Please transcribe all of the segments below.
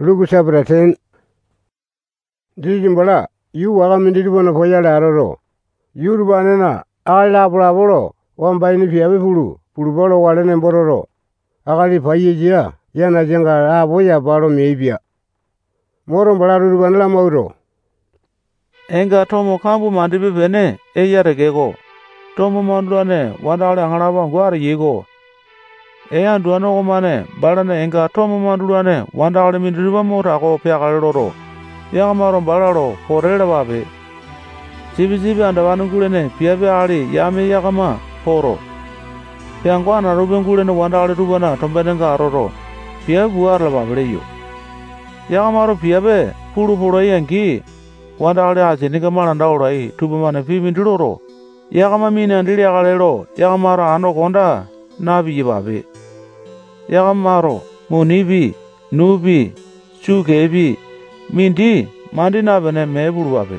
Lugusabraten Dijimbala yu wagamindibona poyala aroro yurubanena ala braboro wambaini fiabe pulu bolo walene bororo agali payejia yana jenga aboya balo meibia moro bala rubanela mauro enga tomo kambu mandibe bene eyare gego tomo mandwane wandale angalaba ngwar yego eyan duano gomane balane enga tomo mandwane wandale mindriba mota ko pyagaloro yagamaro balaro porele babe jibi andabanu gulene piabe ali yame yagama poro pyangwana ruben gulene wandale rubana tombenenga aroro piabe buarla bableyo yagamaro piabe puru yangi wandale ajeniga malanda orai tubumane pibindiro yagama mina ndili agalero yagamaro ano konda nabi babe yagamaro munibi nubi chugebi mindi mandi na bene meburu babe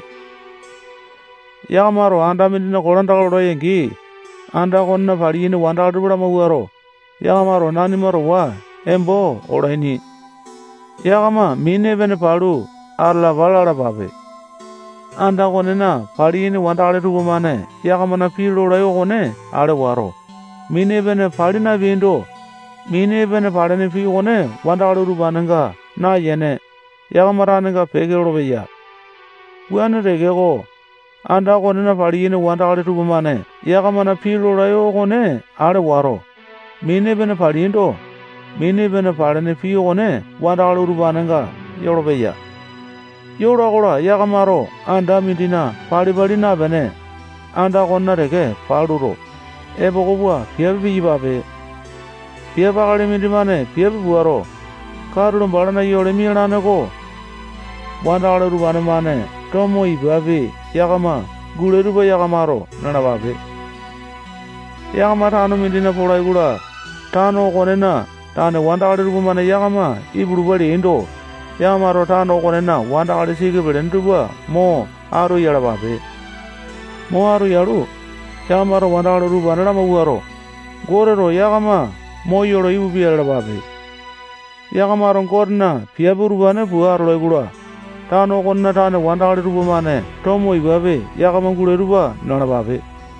yagamaro anda mindina kolanda yengi anda konna palini wanda dubura mawaro yagamaro nani maro wa embo oraini yagama mine bene palu arla balala babe anda konena palini wanda dubumane yagamana pilo rayo kone ale waro mine bene palina bindo mine bene palani fi kone wanda dubananga na yene yagamaranga pegero beya wana regego anda konena palini wanda dubumane yagamana pilo rayo kone ale waro mine bene palindo mine bene palani fi kone wanda dubananga yoro beya yoro gola yagamaro anda midina pali na bene anda konna rege paluro ebogobua piabi babe piabagali midimane piabi buaro karulum balana yole milanego wanda rubane mane tomo ibabe yagama guleruba yagamaro nana babe yagama tano midina polai gula tano konena tane wanda rubane yagama iburubali indo yagamaro tano konena wanda sige belenduba mo aru yala babe mo aru yalu yagamaro wanda rubane lama buaro gorero yagama mo yoro ibubi yala babe yagamaro korna piaburubane buaro gula tano konna tane wanda rubumane tomo ibabe yagama guleruba nana babe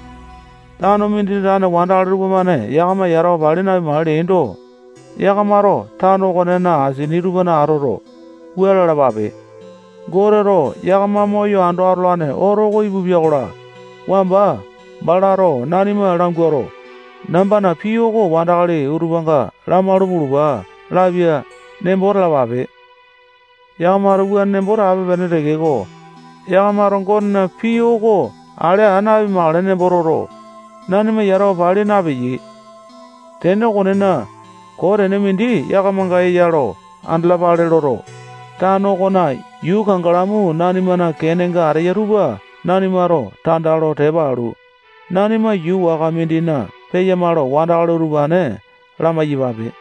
tano mindina tane wanda rubumane yagama yaro balina mali indo yagamaro tano konena asini rubana aroro uela babe gorero yagama moyo ando arlane orogo ibubi agora wamba balaro nanima rangoro nambana piyogo wandagale urubanga lamaru buruba labia nembora babe yagamaru buan nembora abe benedegego yagamaron konna piyogo ale anabi male nembororo nanima yaro bali nabi tene konena korene mindi yagamanga yaro andla bale loro tano kona yu kangalamu nanimana kenenga areyaruba nanimaro tandalo tebaru nanima yu wagamindina peyamaro wandagale rubane lama yibabe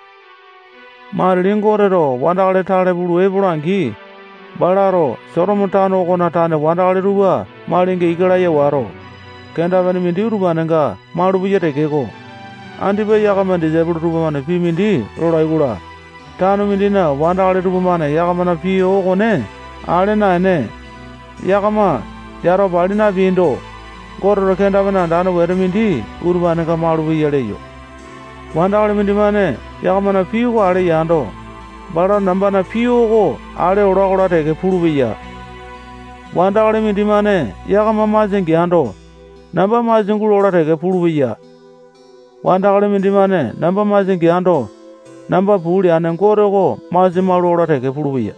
marlingorero wandagale tale bulu ebulangi balaro soromutano kona tane wandagale ruba malinge igalaye waro kenda bani mindi rubananga malubuye tegego andibe yagamande zebulu rubane pimindi roraigula tano mindina wandagale rubane yagamana piyo kone ale nane yagama yaro balina bindo gororo kenda bana dano wermindi urbananga malubuye leyo wandagale mindi mane yagamana piyo ko ale yando bara nambana piyo ko ale ora tege pulubiya wandagale mindi mane yagama mazengi yando namba mazengulu ora tege pulubiya wandagale mindi mane namba mazengi yando namba puli ane ngorego mazimalu ora tege pulubiya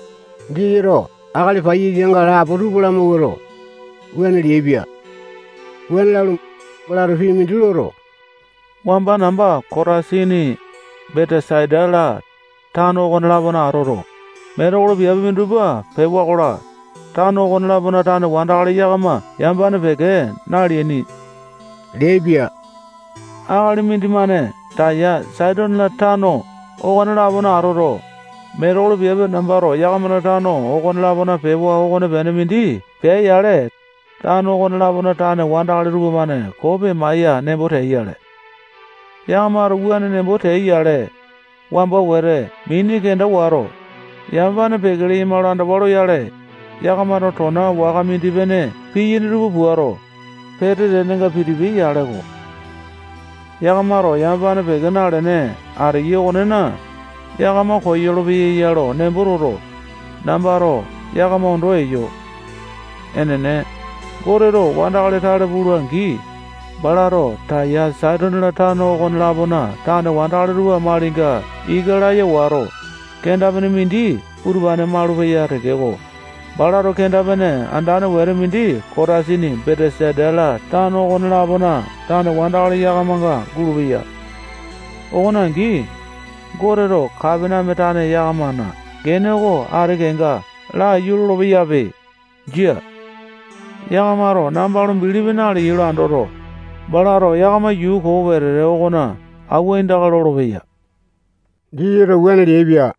Diro agali payijenga la porubula mugoro wena liebia wena lalu balaro filmindiloro wamba namba korasini Bethsaida la tano konlabona aroro merogolo biabe minduba pewa kola tano konlabona tane wandagale yagama yambane pege nalieni lebia agali mindimane taya Sidon la tano okonlabona aroro merogolo biabe nambaro yagamana tano okonlabona pewa okone bene mindi pe yale tano konlabona tane wandagale rubumane kobe maya nembote yale yagamaro uane nembote yale wamba were mini kenda waro Yambane pegeli imaranda baro yale. Yakamaro tona wakamindi bene piyin rubu buaro. Pere denenga piribi yale ko. Yakamaro yambane pegana ne are yonena. Yakama koyolo bi yaro nemburoro. Nambaro yakama ondo eyo. Enene gorero wandagale tare buruangi. Balaro ta ya sadonla tano kon labona tane wandagale ruwa maringa igala ye waro. Kenda bene mindi urbane maluba ya regego. Balaro kenda bene andane were mindi korasini beresedela tano kon labona tane wandagale yakamanga gulubiya. Ogonangi gorero kabina metane yakamana genego aregenga la yulobiyabe. Jia yakamaro nambalum bilibinali yulandoro. Balaro yakama yu ko were ogona awendagalobiya. Jiro wene debia.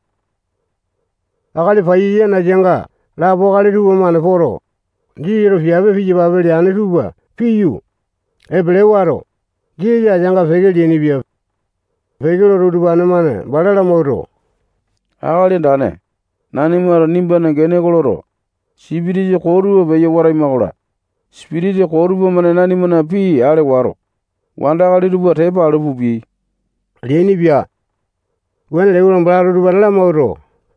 Akali fayiye na jenga la bokali ruwa mane foro. Jiro fiabe fiji babeli ane ruwa fiyu. Ebele waro. Jija jenga fegeli ni bia. Fegelo rudubane mane balala moro. Akali dane. Nani maro nimbana gene koloro. Sibirije koruwa beye warai magora. Spirije koruwa mane nani mana pi ale waro. Wanda akali ruwa tepa ale bubi. Leni bia. Wene lewulan balala rudubane moro.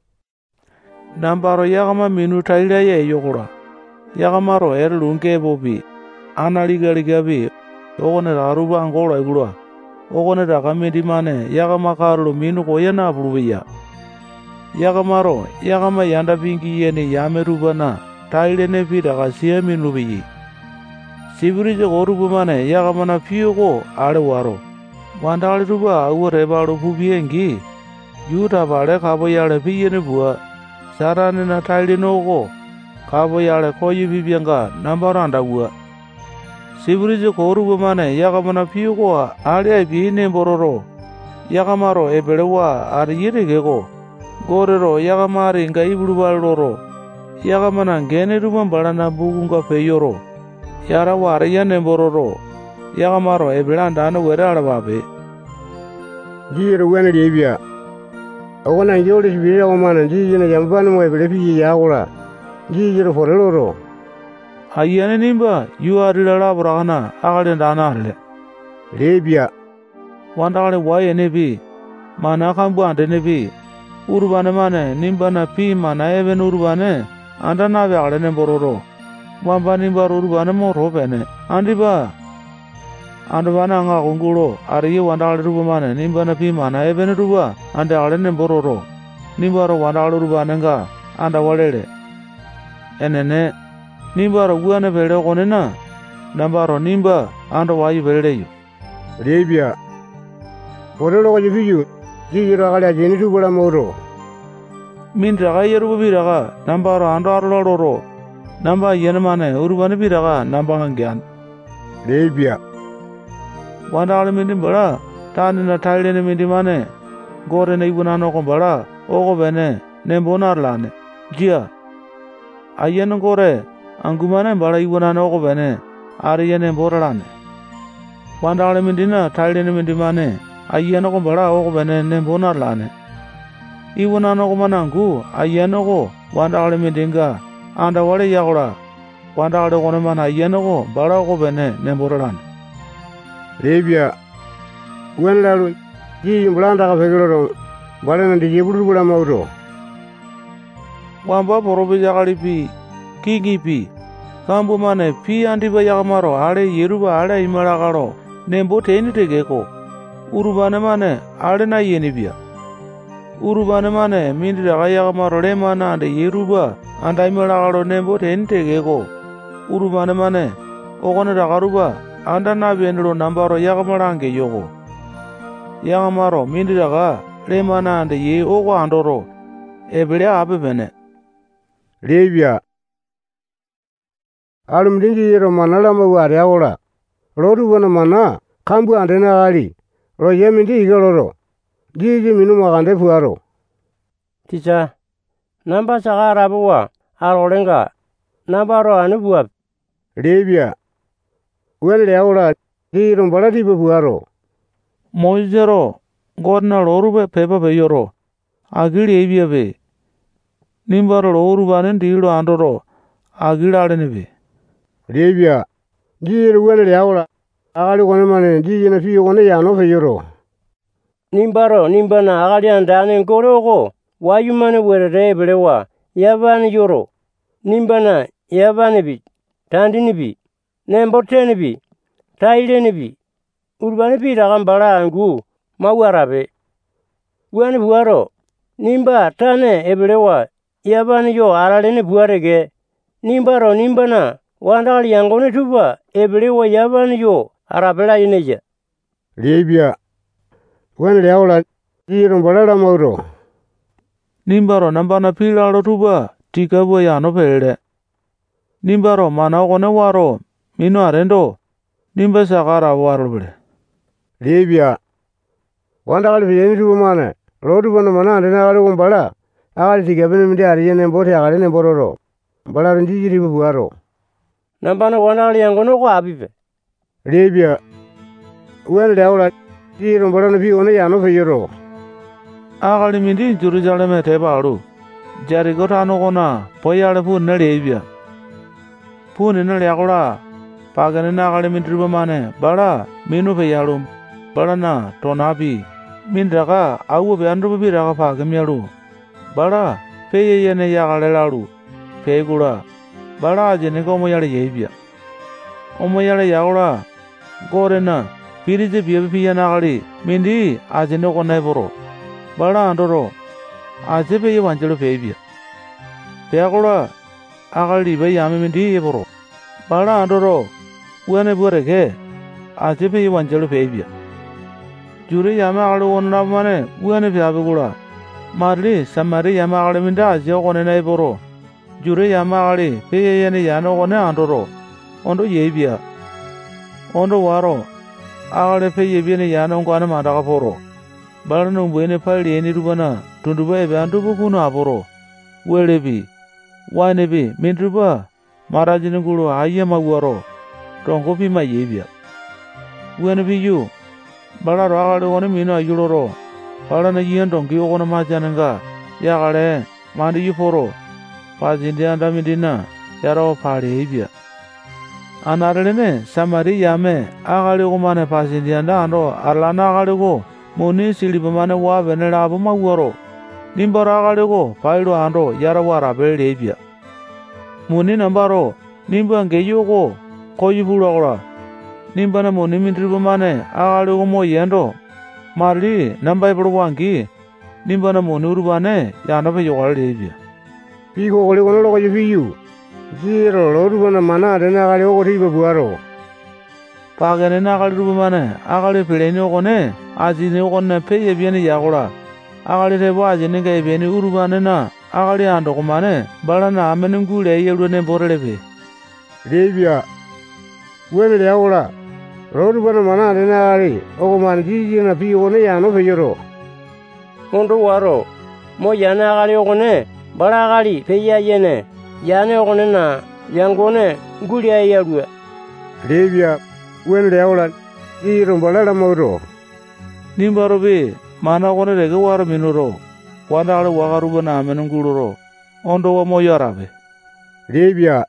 Nambaro yakama minu taila ye yokura. Yakamaro erlunke bobi. Analigabi. Ogone raruba angola igura. Ogone rakamidi mane yakama karlo minu koyana burubiya. Yakamaro yakama yanda pingi yene yamerubana. Taile ne pida kasiya minu biyi. Sibirije korubu mane yakamana piyoko ale waro. Wandali ruba awo rebalo bubiyengi. Yuta bale kabo yale piyene buwa. Sarane na taili noko kabo yale koyi bibianga nambaranda bua. Sibirije korubu mane yakamana piyoko ale bine bororo. Yakamaro ebelewa ari yirigego. Gorero yakamari nga ibulubaloro. Yakamana ngene ruban balana bugunga peyoro. Yara ware yane bororo. Yakamaro ebelanda ane were alababe. Jiro wene debia. Ogona njoli sibira omana jijina jambani mo ebele fiji yakula. Jijiro foreloro. Ayane nimba yuarila labragana akale dana ale. Lebia. Wandagale waye nebi. Mana kambu ande nebi. Urbane mane nimba na pi mana even urbane. Anda nabe ale ne bororo. Wamba nimba urbane mo robene. Andiba. Andabana nga kungulo ariye wandagale ruba mane nimba na pi mana even ruba. Anda ale ne bororo. Nimba ro wandagale ruba nenga. Anda walele. Enene. Nimba ro guane vele konena. Nambaro nimba anda wayi vele yu. Lebia. Forelo ko jifiyu. Jijiro akali ajeni tubula moro. Min raga yerubu biraga nambaro ando arlororo. Namba yenemane urbane biraga namba ngyan. Lebia. Wandagale mindi bala tani na taile ne mindi mane. Gore ne ibunano ko bala ogo bene nembonar lane. Jia. Ayen gore angumane bala ibunano ogo bene ari yene boralane. Wandagale mindi na taile ne mindi mane. Ayano ko bala ogo bene nembonar lane. Ibunano ko manangu ayano ko wandagale mindinga anda wale yakura. Wandagale kone mana ayano ko bala ogo bene nemboralane. Lebia. Wene lalu jiji mbulanda ka fegeloro. Balena di jibulu bula moro. Wamba borobe yakali pi. Kiki pi. Kambu mane pi andiba yakamaro ale yeruba ale imalakaro. Nembo teni tegeko. Urubane mane ale na yenibia. Urubane mane mindira yakamaro le mana ande yeruba. Anda imalakaro nembo teni tegeko. Urubane mane ogone rakaruba. Anda na benro nambaro yakamarange yoko. Yakamaro mindira le mana ande ye ogo andoro. Ebele abe bene. Lebia. Alum dingi yero manala mawari awola. Loru wana mana kambu andena ali. Ro yemindi igaloro. Jiji minu magande fuaro. Ticha. Namba sagara buwa. Arolenga. Namba ro anubuwa. Lebia. Wele awola. Jiro mbalati fuaro. Moizero. Godna lorube pepa beyoro. Agili ebia be. Nimbaro urubanen dilo andoro agilalenebi. Rebia. Jiri wene yaula. Agali kone mane jiji na fiyo kone yano feyoro. Nimbaro nimbana agali andane koroko wayumane werere belewa yabani yoro. Nimbana yabanibi tandinibi nembotenibi tailenibi urbanibi ragambala angu mawarabe. Wani buaro nimba tane ebelewa yabani yo alalene buarege. Nimbaro nimbana wandagali yangone tuba ebelewa yabani yo arabela ineja. Rebia. Wene yaula jiri mbalala mauro. Nimbaro nambana pilalo tuba tikabo yano pelde. Nimbaro mana kone waro mino arendo nimba sakara waro bele. Rebia. Wandagali fiyeni tuba mane. Rodu bana mana andena agali kumbala. Agali tikabene mende ariyene mbote agali nembororo. Mbala njiri buaro. Nambana wandagali yangone ko abibe. Rebia. Wene yaula jiri mbalana fiyo kone yano feyoro. Agali mindi Jerusalem tebalu. Jericho tano kona poyale pu Rebia. Pu yakula pagane na agali mindriba mane bala minu peyalu bala na tonabi mindraka awu be andruba biraka pagamyalu bala peye yene yakale lalu pegula bala ajene ko moyale yebia. Omoyale yakula gorena pirije biye piyana agali mindi ajene ko naiboro bala andoro ajepe ye wanjelo pebia. Pegula agali be yame mindi yeboro bala andoro wene bureke ajepe ye wanjelo pebia. Jure yame agali wonna mane wene piabegula marli samari yame agali mindi aje kone naiboro jure yame agali peye yene yano kone andoro ondo yebia. Ondo waro agali peye bine yano kone mandaka poro bala numbwene pali eni rubana tunduba ebe andubu kuno aporo welebi wanebi mindruba marajini gulu ayama waro tongo pima yebia. Wenebi yu bala ro agali kone mino ayuloro bala na yen dongi kone majanenga yakale mandi yuporo pajindi anda mindina yaro pali ebia. Anarelene samari yame agali kumane pajindi anda ando arlana agali ko moni silibamane wa venela abuma waro. Nimbaro agali ko pailo ando yara wara bele ebia. Moni nambaro nimba ngeyo ko koyibula kola. Nimbana moni mindribamane agali ko mo yendo marli namba ibro wangi nimbana moni urbane yana pe yogale ebia. Piko kole kono loko jifiyu. Jiro rodu bana mana andena agali oko tiba buaro. Pagane na agali rubamane agali peleni okone ajine okone peye biene yakula agali tebo ajine ga biene urbane na agali ando komane bala na amene ngule yelu ne borelepe. Rebia. Wene yakula rodu bana mana andena agali oko man jiji na fiyo kone yano feyoro. Ondo waro mo yana agali okone bala agali peya yene yane okone na yangone nguli ayalua. Rebia. Wene yakula jiri mbalala mauro. Nimbaro be mana kone rege waro minuro wanda agali wakaruba na amene nguluro ondo wa mo yarabe. Rebia.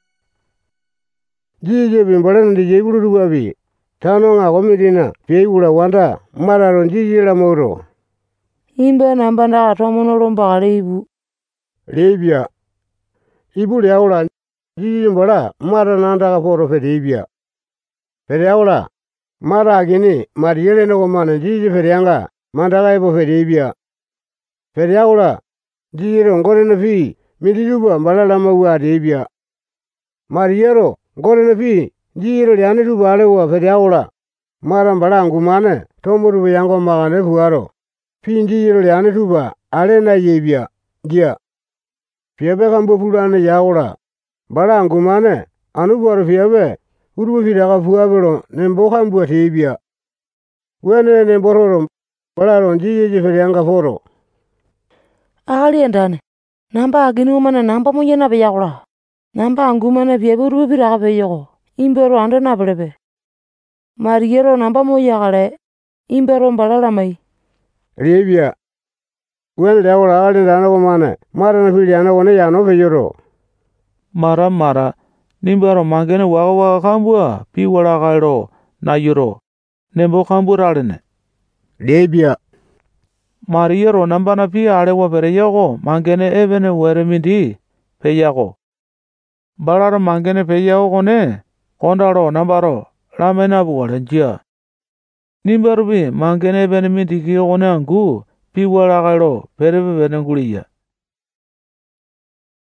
Jiji bimbalana di jibulu rubabi. Tano nga komidina peigula wanda mararo jiji la mauro. Imbe nambanda atomono lomba gali ibu. Rebia. Ibu yakula jiji mbala mara nanda kaporo fe rebia. Fere yakula mara agini mariyele no komane jiji fere yanga mandaka ibo fe rebia. Fere yakula jiji ngore na fi midiruba mbala lama wa rebia. Mariyero ngore na fi jiji liane ruba alewa fere yakula mara mbala angumane tomuru yango magane fuaro. Fi jiji liane ruba ale na yebia dia. Fiebe kambo fulane yakula bala angumane anubuaro fiebe urubu fidaka fuabelo nembo kambo tebia. Wene nembororo bala ron jiji fere yanga foro. Agali endane namba agini umane namba muyena be yakula namba angumane fiebe urubu fidaka be yoko imbero ando na belebe. Mariyero namba moyakale imbero mbala lamai. Rebia. Wen level agali dano mane. Marana pili ana one yano peyoro. Mara nimbaro mangene waga kambua pi wala gairo na yuro. Nembo kamburalene. Lebia. Mariero nambana pi alewa pereyako mangene evene weremindi peyako. Balara mangene peyako kone kondaro nambaro lamena buwalenjia. Nimbarubi mangene evene mindi kiyo kone angu pi wala gairo perebe benenguliya.